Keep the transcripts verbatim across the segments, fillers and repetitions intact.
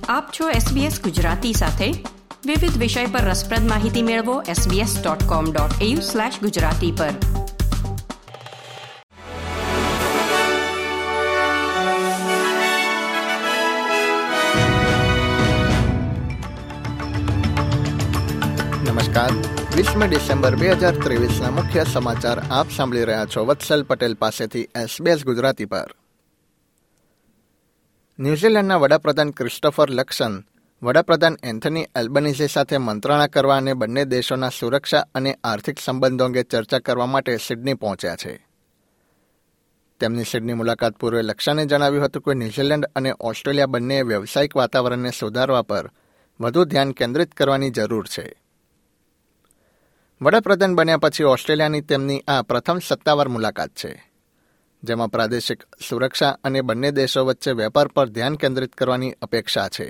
આપ છો એસબીએસ ગુજરાતી સાથે. વિવિધ વિષય પર રસપ્રદ માહિતી મેળવો SBS dot com dot AU slash Gujarati પર. નમસ્કાર. વીસમી ડિસેમ્બર બે હજાર ત્રેવીસના મુખ્ય સમાચાર આપ સાંભળી રહ્યા છો વત્સલ પટેલ પાસેથી એસબીએસ ગુજરાતી પર. ન્યૂઝીલેન્ડના વડાપ્રધાન ક્રિસ્ટોફર લક્સન વડાપ્રધાન એન્થની એલ્બનીઝી સાથે મંત્રણા કરવા અને બંને દેશોના સુરક્ષા અને આર્થિક સંબંધો અંગે ચર્ચા કરવા માટે સિડની પહોંચ્યા છે. તેમની સિડની મુલાકાત પૂર્વે લક્સને જણાવ્યું હતું કે ન્યૂઝીલેન્ડ અને ઓસ્ટ્રેલિયા બંનેએ વ્યવસાયિક વાતાવરણને સુધારવા પર વધુ ધ્યાન કેન્દ્રિત કરવાની જરૂર છે. વડાપ્રધાન બન્યા પછી ઓસ્ટ્રેલિયાની તેમની આ પ્રથમ સત્તાવાર મુલાકાત છે, જેમાં પ્રાદેશિક સુરક્ષા અને બંને દેશો વચ્ચે વેપાર પર ધ્યાન કેન્દ્રિત કરવાની અપેક્ષા છે.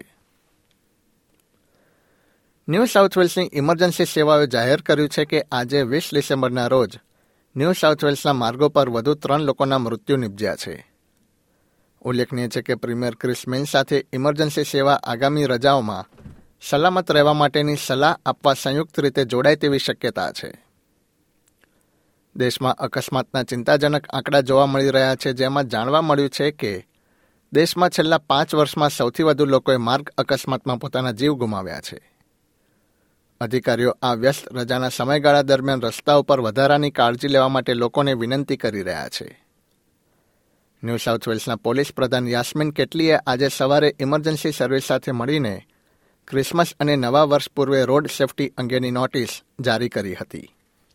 ન્યૂ સાઉથ વેલ્સની ઇમરજન્સી સેવાઓએ જાહેર કર્યું છે કે આજે વીસ ડિસેમ્બરના રોજ ન્યૂ સાઉથ વેલ્સના માર્ગો પર વધુ ત્રણ લોકોના મૃત્યુ નિપજ્યા છે. ઉલ્લેખનીય છે કે પ્રીમિયર ક્રિસ મિન્સ સાથે ઇમરજન્સી સેવા આગામી રજાઓમાં સલામત રહેવા માટેની સલાહ આપવા સંયુક્ત રીતે જોડાય તેવી શક્યતા છે. દેશમાં અકસ્માતના ચિંતાજનક આંકડા જોવા મળી રહ્યા છે, જેમાં જાણવા મળ્યું છે કે દેશમાં છેલ્લા પાંચ વર્ષમાં સૌથી વધુ લોકોએ માર્ગ અકસ્માતમાં પોતાના જીવ ગુમાવ્યા છે. અધિકારીઓ આ વ્યસ્ત રજાના સમયગાળા દરમિયાન રસ્તા ઉપર વધારાની કાળજી લેવા માટે લોકોને વિનંતી કરી રહ્યા છે. ન્યૂ સાઉથ વેલ્સના પોલીસ પ્રધાન યાસ્મીન કેટલીએ આજે સવારે ઇમરજન્સી સર્વિસ સાથે મળીને ક્રિસમસ અને નવા વર્ષ પૂર્વે રોડ સેફટી અંગેની નોટિસ જારી કરી હતી.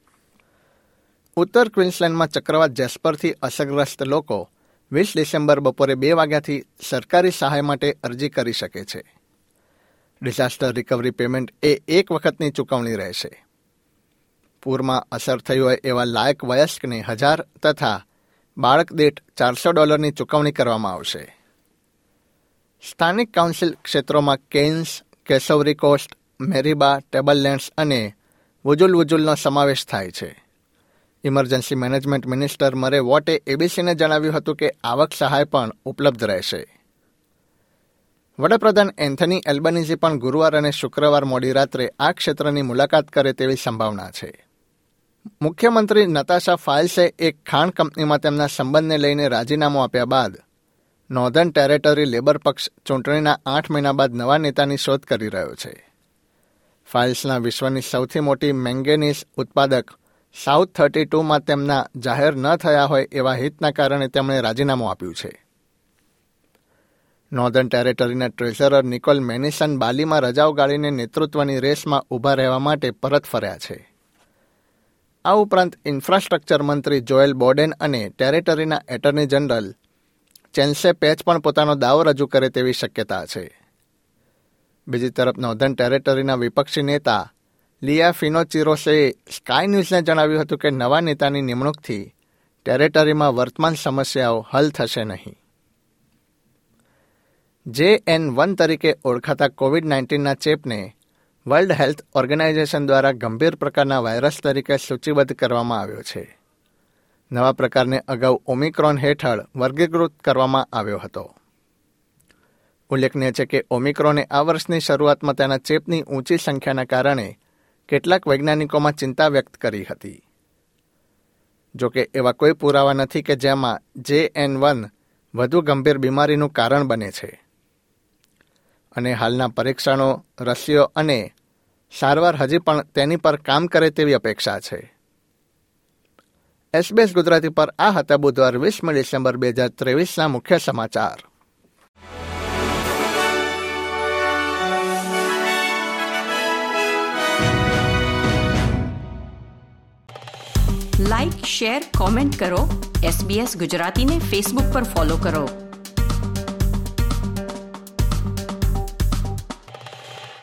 ઉત્તર ક્વીન્સલેન્ડમાં ચક્રવાત જેસ્પરથી અસરગ્રસ્ત લોકો વીસ ડિસેમ્બર બપોરે બે વાગ્યાથી સરકારી સહાય માટે અરજી કરી શકે છે. ડિઝાસ્ટર રિકવરી પેમેન્ટ એ એક વખતની ચૂકવણી રહેશે. પૂરમાં અસર થઈ હોય એવા લાયક વયસ્કને હજાર તથા બાળક દીઠ ચારસો ડોલરની ચૂકવણી કરવામાં આવશે. સ્થાનિક કાઉન્સિલ ક્ષેત્રોમાં કેન્સ, કેસવરી કોસ્ટ, મેરીબા, ટેબલલેન્ડ્સ અને વુજુલ વુજુલનો સમાવેશ થાય છે. ઇમરજન્સી મેનેજમેન્ટ મિનિસ્ટર મરે વોટે એબીસીને જણાવ્યું હતું કે આવક સહાય પણ ઉપલબ્ધ રહેશે. વડાપ્રધાન એન્થની એલ્બનીઝી પણ ગુરુવાર અને શુક્રવાર મોડી રાત્રે આ ક્ષેત્રની મુલાકાત કરે તેવી સંભાવના છે. મુખ્યમંત્રી નતાશા ફાઇલ્સે એક ખાણ કંપનીમાં તેમના સંબંધને લઈને રાજીનામું આપ્યા બાદ નોર્ધન ટેરેટરી લેબર પક્ષ ચૂંટણીના આઠ મહિના બાદ નવા નેતાની શોધ કરી રહ્યો છે. ફાઇલ્સના વિશ્વની સૌથી મોટી મેંગેનીઝ ઉત્પાદક સાઉથ થર્ટી ટુમાં તેમના જાહેર ન થયા હોય એવા હિતના કારણે તેમણે રાજીનામું આપ્યું છે. નોર્ધન ટેરેટરીના ટ્રેઝરર નિકોલ મેનિસન બાલીમાં રજાઓ ગાળીને નેતૃત્વની રેસમાં ઊભા રહેવા માટે પરત ફર્યા છે. આ ઉપરાંત ઇન્ફ્રાસ્ટ્રક્ચર મંત્રી જોએલ બોડેન અને ટેરેટરીના એટર્ની જનરલ ચેન્સે પેચ પણ પોતાનો દાવો રજૂ કરે તેવી શક્યતા છે. બીજી તરફ નોર્ધન ટેરેટરીના વિપક્ષી નેતા લિયા ફિનોચિરોસે સ્કાય ન્યૂઝને જણાવ્યું હતું કે નવા નેતાની નિમણૂકથી ટેરેટરીમાં વર્તમાન સમસ્યાઓ હલ થશે નહીં. જે એન વન તરીકે ઓળખાતા કોવિડ નાઇન્ટીનના ચેપને વર્લ્ડ હેલ્થ ઓર્ગેનાઇઝેશન દ્વારા ગંભીર પ્રકારના વાયરસ તરીકે સૂચિબદ્ધ કરવામાં આવ્યો છે. નવા પ્રકારને અગાઉ ઓમિક્રોન હેઠળ વર્ગીકૃત કરવામાં આવ્યો હતો. ઉલ્લેખનીય છે કે ઓમિક્રોને આ વર્ષની શરૂઆતમાં તેના ચેપની ઊંચી સંખ્યાના કારણે કેટલાક વૈજ્ઞાનિકોમાં ચિંતા વ્યક્ત કરી હતી. જોકે એવા કોઈ પુરાવા નથી કે જેમાં જે એન વન વધુ ગંભીર બીમારીનું કારણ બને છે. અને હાલના પરીક્ષણો, રસીઓ અને સારવાર હજી પણ તેની પર કામ કરે તેવી અપેક્ષા છે. એસબીએસ ગુજરાતી પર આ હતા બુધવાર વીસમી ડિસેમ્બર બે હજાર ત્રેવીસના મુખ્ય સમાચાર. લાઇક, શેર, કોમેન્ટ કરો. એસબીએસ ગુજરાતીને ફેસબુક પર ફોલો કરો.